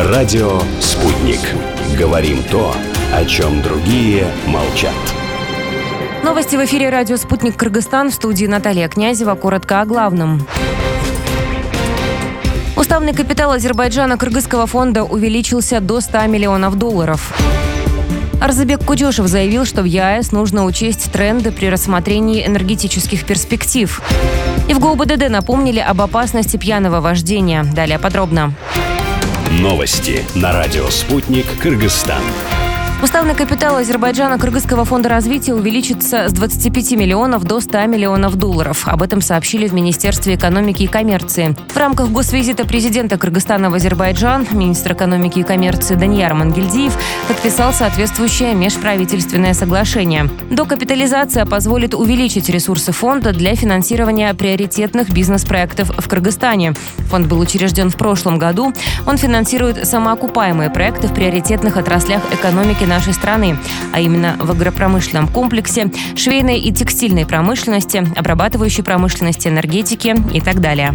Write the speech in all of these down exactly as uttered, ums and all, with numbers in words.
Радио «Спутник». Говорим то, о чем другие молчат. Новости в эфире радио «Спутник Кыргызстан». В студии Наталья Князева. Коротко о главном. Уставный капитал Азербайджана Кыргызского фонда увеличился до ста миллионов долларов. Арзыбек Кудешев заявил, что в ЕАЭС нужно учесть тренды при рассмотрении энергетических перспектив. И в ГУБДД напомнили об опасности пьяного вождения. Далее подробно. Новости на радио «Спутник Кыргызстан». Уставный капитал Азербайджана Кыргызского фонда развития увеличится с двадцати пяти миллионов до ста миллионов долларов. Об этом сообщили в Министерстве экономики и коммерции. В рамках госвизита президента Кыргызстана в Азербайджан министр экономики и коммерции Данияр Мангельдиев подписал соответствующее межправительственное соглашение. Докапитализация позволит увеличить ресурсы фонда для финансирования приоритетных бизнес-проектов в Кыргызстане. Фонд был учрежден в прошлом году. Он финансирует самоокупаемые проекты в приоритетных отраслях экономики нашей страны, а именно в агропромышленном комплексе, швейной и текстильной промышленности, обрабатывающей промышленности, энергетике и так далее.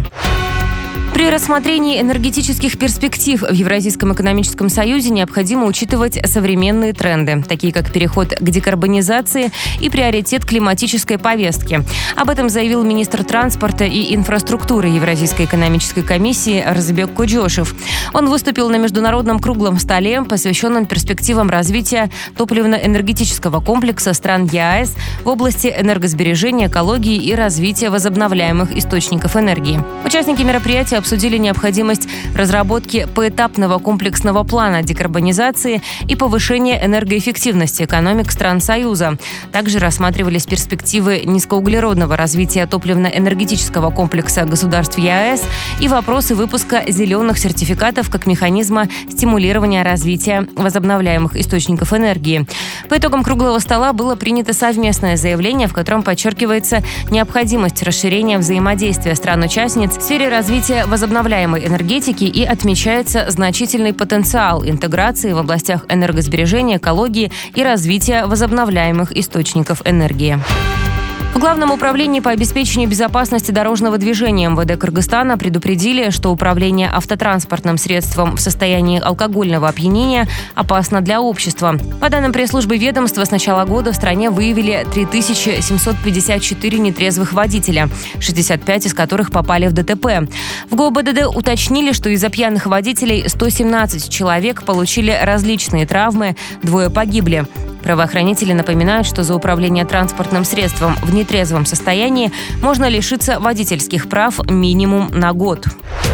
При рассмотрении энергетических перспектив в Евразийском экономическом союзе необходимо учитывать современные тренды, такие как переход к декарбонизации и приоритет климатической повестки. Об этом заявил министр транспорта и инфраструктуры Евразийской экономической комиссии Арзыбек Кудешев. Он выступил на международном круглом столе, посвященном перспективам развития топливно-энергетического комплекса стран ЕАЭС в области энергосбережения, экологии и развития возобновляемых источников энергии. Участники мероприятия обсудили необходимость разработки поэтапного комплексного плана декарбонизации и повышения энергоэффективности экономик стран Союза. Также рассматривались перспективы низкоуглеродного развития топливно-энергетического комплекса государств ЕАЭС и вопросы выпуска зеленых сертификатов как механизма стимулирования развития возобновляемых источников энергии. По итогам круглого стола было принято совместное заявление, в котором подчеркивается необходимость расширения взаимодействия стран-участниц в сфере развития возобновляемой энергетики и отмечается значительный потенциал интеграции в областях энергосбережения, экологии и развития возобновляемых источников энергии. В Главном управлении по обеспечению безопасности дорожного движения эм вэ дэ Кыргызстана предупредили, что управление автотранспортным средством в состоянии алкогольного опьянения опасно для общества. По данным пресс-службы ведомства, с начала года в стране выявили три тысячи семьсот пятьдесят четыре нетрезвых водителя, шестьдесят пять из которых попали в дэ тэ пэ. В ГУБДД уточнили, что из-за пьяных водителей сто семнадцать человек получили различные травмы, двое погибли. Правоохранители напоминают, что за управление транспортным средством в нетрезвом состоянии можно лишиться водительских прав минимум на год.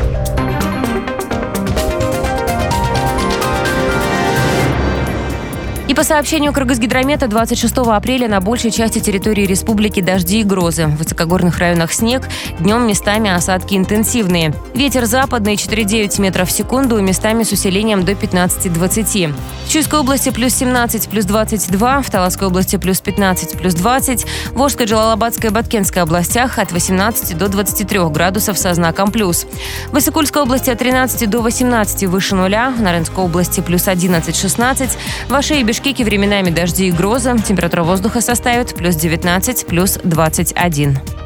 И по сообщению Кыргызгидромета, двадцать шестого апреля на большей части территории республики дожди и грозы. В высокогорных районах снег, днем местами осадки интенсивные. Ветер западный четыре целых девять десятых метров в секунду, местами с усилением до пятнадцати двадцати. В Чуйской области плюс семнадцать, плюс двадцать два, в Таласской области плюс пятнадцать, плюс двадцать, в Волжской, Джалалабадской и Баткенской областях от восемнадцати до двадцати трёх градусов со знаком плюс. В Иссыкульской области от тринадцати до восемнадцати выше нуля, в Нарынской области плюс одиннадцать шестнадцать, в Аше и Бишкеке временами дожди и грозы, температура воздуха составит плюс девятнадцать, плюс двадцать один.